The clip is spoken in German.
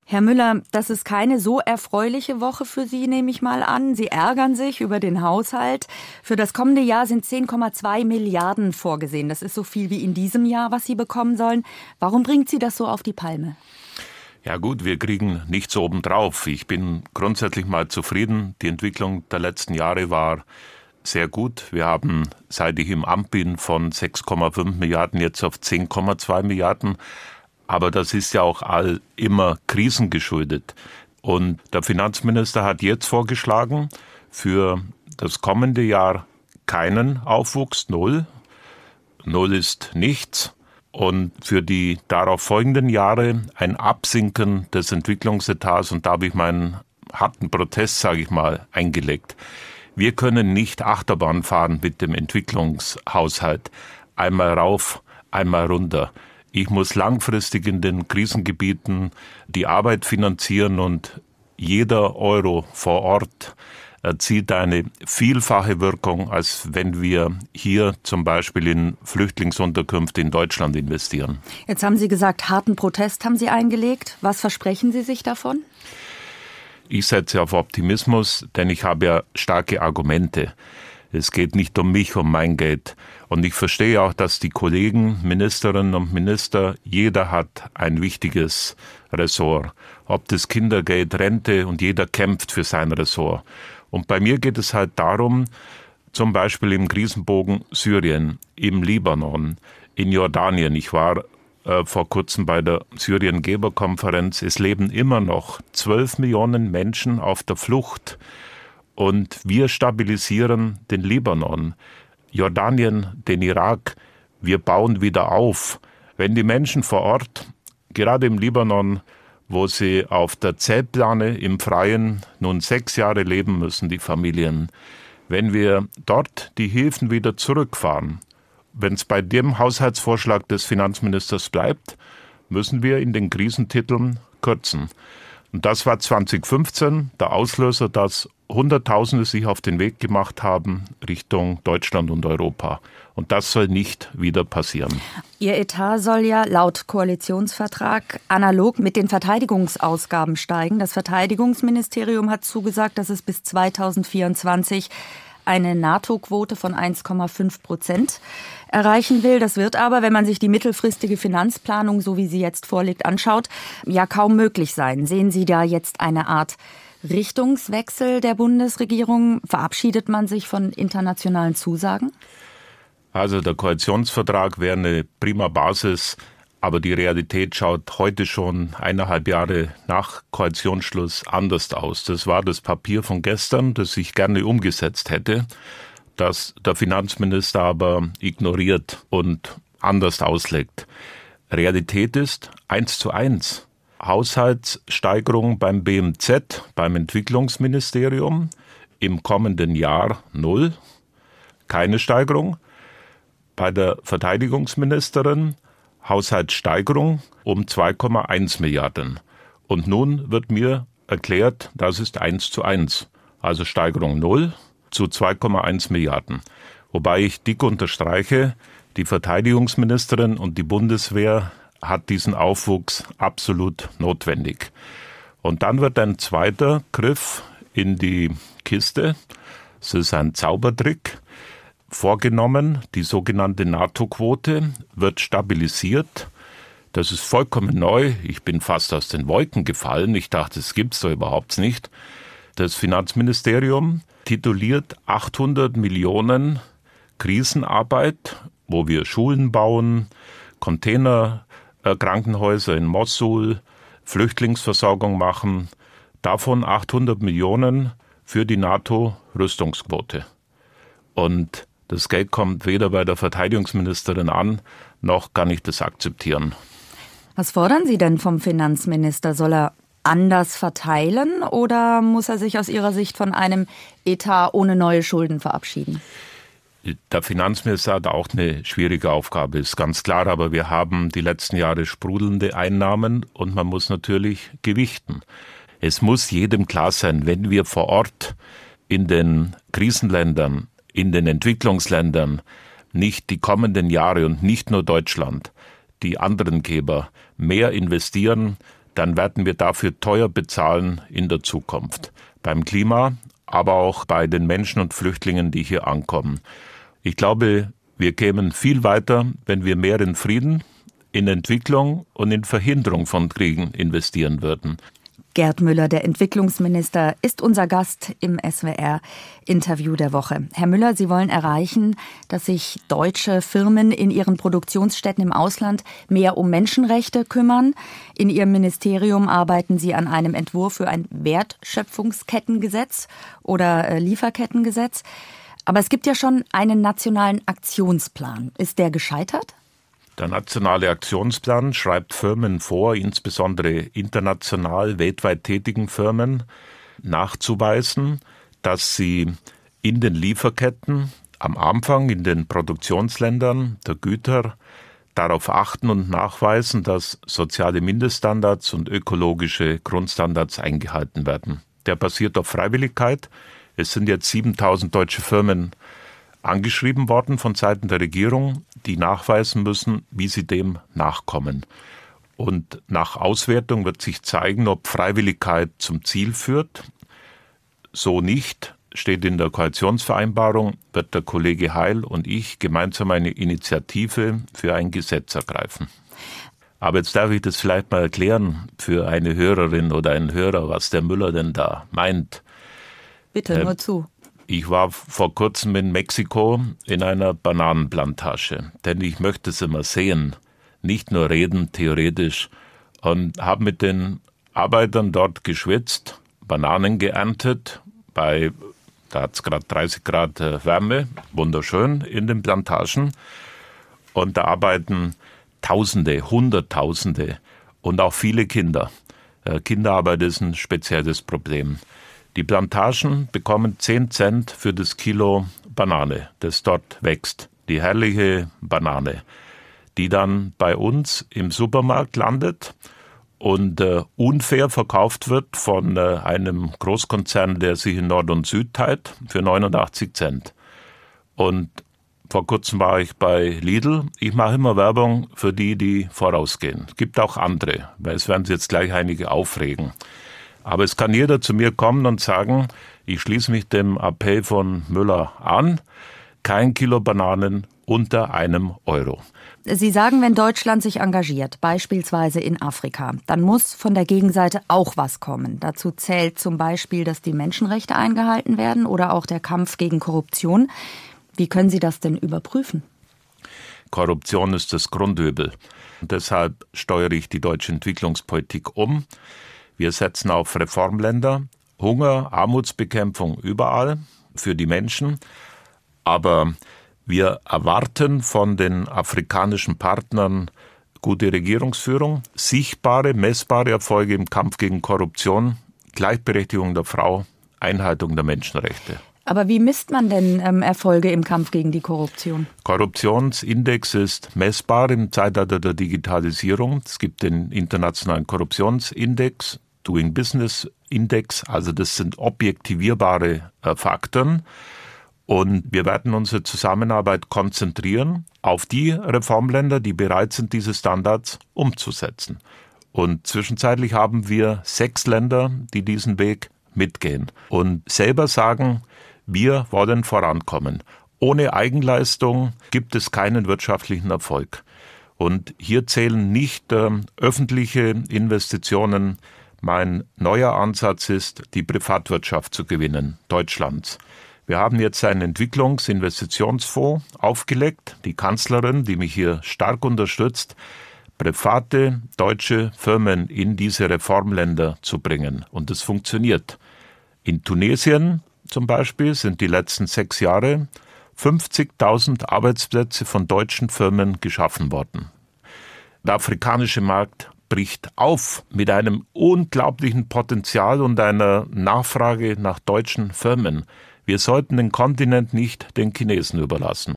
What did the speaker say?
Herr Müller, das ist keine so erfreuliche Woche für Sie, nehme ich mal an. Sie ärgern sich über den Haushalt. Für das kommende Jahr sind 10,2 Milliarden vorgesehen. Das ist so viel wie in diesem Jahr, was Sie bekommen sollen. Warum bringt Sie das so auf die Palme? Ja gut, wir kriegen nichts obendrauf. Ich bin grundsätzlich mal zufrieden. Die Entwicklung der letzten Jahre war sehr gut. Wir haben, seit ich im Amt bin, von 6,5 Milliarden jetzt auf 10,2 Milliarden. Aber das ist ja auch immer krisengeschuldet. Und der Finanzminister hat jetzt vorgeschlagen, für das kommende Jahr keinen Aufwuchs, 0. 0 ist nichts. Und für die darauf folgenden Jahre ein Absinken des Entwicklungsetats. Und da habe ich meinen harten Protest, sage ich mal, eingelegt. Wir können nicht Achterbahn fahren mit dem Entwicklungshaushalt. Einmal rauf, einmal runter. Ich muss langfristig in den Krisengebieten die Arbeit finanzieren und jeder Euro vor Ort erzielt eine vielfache Wirkung, als wenn wir hier zum Beispiel in Flüchtlingsunterkünfte in Deutschland investieren. Jetzt haben Sie gesagt, harten Protest haben Sie eingelegt. Was versprechen Sie sich davon? Ich setze auf Optimismus, denn ich habe ja starke Argumente. Es geht nicht um mich, um mein Geld. Und ich verstehe auch, dass die Kollegen, Ministerinnen und Minister, jeder hat ein wichtiges Ressort. Ob das Kindergeld, Rente und jeder kämpft für sein Ressort. Und bei mir geht es halt darum, zum Beispiel im Krisenbogen Syrien, im Libanon, in Jordanien. Ich war vor kurzem bei der Syrien-Geberkonferenz. Es leben immer noch 12 Millionen Menschen auf der Flucht. Und wir stabilisieren den Libanon, Jordanien, den Irak. Wir bauen wieder auf. Wenn die Menschen vor Ort, gerade im Libanon, wo sie auf der Zeltplane im Freien nun 6 Jahre leben müssen, die Familien, wenn wir dort die Hilfen wieder zurückfahren, wenn es bei dem Haushaltsvorschlag des Finanzministers bleibt, müssen wir in den Krisentiteln kürzen. Und das war 2015 der Auslöser, dass Hunderttausende sich auf den Weg gemacht haben Richtung Deutschland und Europa. Und das soll nicht wieder passieren. Ihr Etat soll ja laut Koalitionsvertrag analog mit den Verteidigungsausgaben steigen. Das Verteidigungsministerium hat zugesagt, dass es bis 2024 eine NATO-Quote von 1,5% erreichen will. Das wird aber, wenn man sich die mittelfristige Finanzplanung, so wie sie jetzt vorliegt, anschaut, ja kaum möglich sein. Sehen Sie da jetzt eine Art Richtungswechsel der Bundesregierung? Verabschiedet man sich von internationalen Zusagen? Also der Koalitionsvertrag wäre eine prima Basis, aber die Realität schaut heute schon 1,5 Jahre nach Koalitionsschluss anders aus. Das war das Papier von gestern, das ich gerne umgesetzt hätte, das der Finanzminister aber ignoriert und anders auslegt. Realität ist 1:1. Haushaltssteigerung beim BMZ, beim Entwicklungsministerium, im kommenden Jahr 0, keine Steigerung. Bei der Verteidigungsministerin Haushaltssteigerung um 2,1 Milliarden. Und nun wird mir erklärt, das ist 1:1. Also Steigerung 0 zu 2,1 Milliarden. Wobei ich dick unterstreiche, die Verteidigungsministerin und die Bundeswehr hat diesen Aufwuchs absolut notwendig. Und dann wird ein zweiter Griff in die Kiste. Es ist ein Zaubertrick vorgenommen. Die sogenannte NATO-Quote wird stabilisiert. Das ist vollkommen neu. Ich bin fast aus den Wolken gefallen. Ich dachte, das gibt's doch überhaupt nicht. Das Finanzministerium tituliert 800 Millionen Krisenarbeit, wo wir Schulen bauen, Krankenhäuser in Mossul, Flüchtlingsversorgung machen. Davon 800 Millionen für die NATO-Rüstungsquote. Und das Geld kommt weder bei der Verteidigungsministerin an, noch kann ich das akzeptieren. Was fordern Sie denn vom Finanzminister? Soll er anders verteilen oder muss er sich aus Ihrer Sicht von einem Etat ohne neue Schulden verabschieden? Der Finanzminister hat auch eine schwierige Aufgabe, ist ganz klar, aber wir haben die letzten Jahre sprudelnde Einnahmen und man muss natürlich gewichten. Es muss jedem klar sein, wenn wir vor Ort in den Krisenländern, in den Entwicklungsländern nicht die kommenden Jahre und nicht nur Deutschland, die anderen Geber mehr investieren, dann werden wir dafür teuer bezahlen in der Zukunft. Beim Klima, aber auch bei den Menschen und Flüchtlingen, die hier ankommen. Ich glaube, wir kämen viel weiter, wenn wir mehr in Frieden, in Entwicklung und in Verhinderung von Kriegen investieren würden. Gerd Müller, der Entwicklungsminister, ist unser Gast im SWR-Interview der Woche. Herr Müller, Sie wollen erreichen, dass sich deutsche Firmen in ihren Produktionsstätten im Ausland mehr um Menschenrechte kümmern. In Ihrem Ministerium arbeiten Sie an einem Entwurf für ein Wertschöpfungskettengesetz oder Lieferkettengesetz. Aber es gibt ja schon einen nationalen Aktionsplan. Ist der gescheitert? Der nationale Aktionsplan schreibt Firmen vor, insbesondere international, weltweit tätigen Firmen, nachzuweisen, dass sie in den Lieferketten am Anfang in den Produktionsländern der Güter darauf achten und nachweisen, dass soziale Mindeststandards und ökologische Grundstandards eingehalten werden. Der basiert auf Freiwilligkeit. Es sind jetzt 7.000 deutsche Firmen angeschrieben worden von Seiten der Regierung, die nachweisen müssen, wie sie dem nachkommen. Und nach Auswertung wird sich zeigen, ob Freiwilligkeit zum Ziel führt. So nicht, steht in der Koalitionsvereinbarung, wird der Kollege Heil und ich gemeinsam eine Initiative für ein Gesetz ergreifen. Aber jetzt darf ich das vielleicht mal erklären für eine Hörerin oder einen Hörer, was der Müller denn da meint. Bitte, nur zu. Ich war vor kurzem in Mexiko in einer Bananenplantage, denn ich möchte es immer sehen, nicht nur reden, theoretisch, und habe mit den Arbeitern dort geschwitzt, Bananen geerntet, da hat es gerade 30 Grad Wärme, wunderschön in den Plantagen, und da arbeiten Tausende, Hunderttausende und auch viele Kinder. Kinderarbeit ist ein spezielles Problem. Die Plantagen bekommen 10 Cent für das Kilo Banane, das dort wächst. Die herrliche Banane, die dann bei uns im Supermarkt landet und unfair verkauft wird von einem Großkonzern, der sich in Nord und Süd teilt, für 89 Cent. Und vor kurzem war ich bei Lidl. Ich mache immer Werbung für die vorausgehen. Es gibt auch andere, weil es werden sich jetzt gleich einige aufregen. Aber es kann jeder zu mir kommen und sagen, ich schließe mich dem Appell von Müller an, kein Kilo Bananen unter €1. Sie sagen, wenn Deutschland sich engagiert, beispielsweise in Afrika, dann muss von der Gegenseite auch was kommen. Dazu zählt zum Beispiel, dass die Menschenrechte eingehalten werden oder auch der Kampf gegen Korruption. Wie können Sie das denn überprüfen? Korruption ist das Grundübel. Und deshalb steuere ich die deutsche Entwicklungspolitik um. Wir setzen auf Reformländer, Hunger, Armutsbekämpfung überall für die Menschen. Aber wir erwarten von den afrikanischen Partnern gute Regierungsführung, sichtbare, messbare Erfolge im Kampf gegen Korruption, Gleichberechtigung der Frau, Einhaltung der Menschenrechte. Aber wie misst man denn Erfolge im Kampf gegen die Korruption? Korruptionsindex ist messbar im Zeitalter der Digitalisierung. Es gibt den internationalen Korruptionsindex, Doing Business Index, also das sind objektivierbare Faktoren. Und wir werden unsere Zusammenarbeit konzentrieren auf die Reformländer, die bereit sind, diese Standards umzusetzen. Und zwischenzeitlich haben wir 6 Länder, die diesen Weg mitgehen und selber sagen, wir wollen vorankommen. Ohne Eigenleistung gibt es keinen wirtschaftlichen Erfolg. Und hier zählen nicht öffentliche Investitionen. Mein neuer Ansatz ist, die Privatwirtschaft zu gewinnen, Deutschlands. Wir haben jetzt einen Entwicklungsinvestitionsfonds aufgelegt. Die Kanzlerin, die mich hier stark unterstützt, private deutsche Firmen in diese Reformländer zu bringen. Und das funktioniert. In Tunesien zum Beispiel sind die letzten 6 Jahre 50.000 Arbeitsplätze von deutschen Firmen geschaffen worden. Der afrikanische Markt bricht auf mit einem unglaublichen Potenzial und einer Nachfrage nach deutschen Firmen. Wir sollten den Kontinent nicht den Chinesen überlassen.